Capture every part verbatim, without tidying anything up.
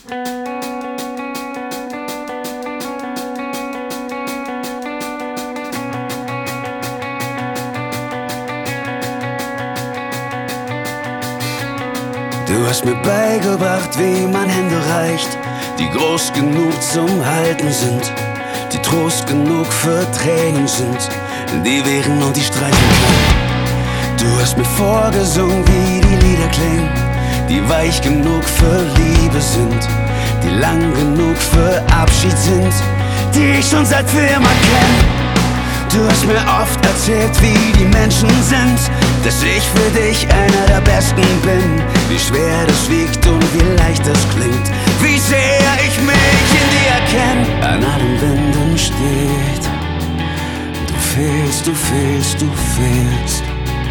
Du hast mir beigebracht, wie man Hände reicht, die groß genug zum Halten sind, die Trost genug für Tränen sind, die wehren und die streichen kann. Du hast mir vorgesungen, wie die Lieder klingen, die weich genug für Liebe sind, die lang genug für Abschied sind, die ich schon seit für immer kenn. Du hast mir oft erzählt, wie die Menschen sind, dass ich für dich einer der Besten bin, wie schwer das wiegt und wie leicht das klingt, wie sehr ich mich in dir erkenn. An allen Wänden steht: Du fehlst, du fehlst, du fehlst.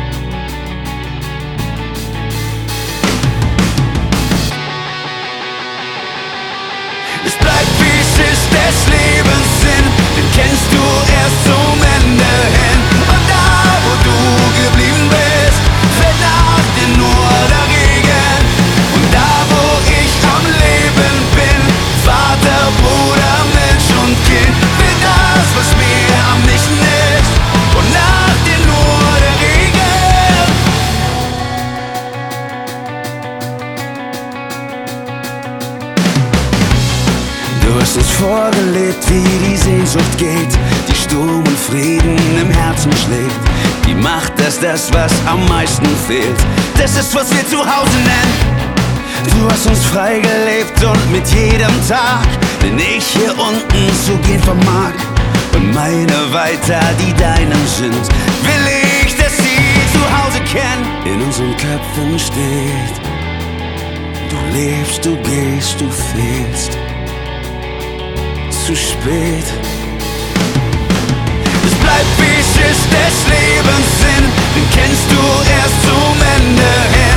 Es bleibt, wie es ist, des Lebens Sinn, den kennst du erst zum Ende hin. Und da, wo du geblieben bist, fällt nach dir nur der Regen. Und da, wo ich am Leben bin, Vater, Bruder, Mensch und Kind, will das, was mir am nächsten ist, und nach dir nur der Regen. Du hast uns vorgelebt, wie die Sehnsucht geht, die Sturm und Frieden im Herzen schlägt. Die Macht, dass das, was am meisten fehlt, das ist, was wir zu Hause nennen. Du hast uns frei gelebt und mit jedem Tag, den ich hier unten zu gehen vermag, und meine weiter, die deinen sind, will ich, dass sie zu Hause kennen. In unseren Köpfen steht: Du lebst, du gehst, du fehlst. Zu spät. Es bleibt, wie es ist, des Lebens Sinn, den kennst du erst zum Ende hin.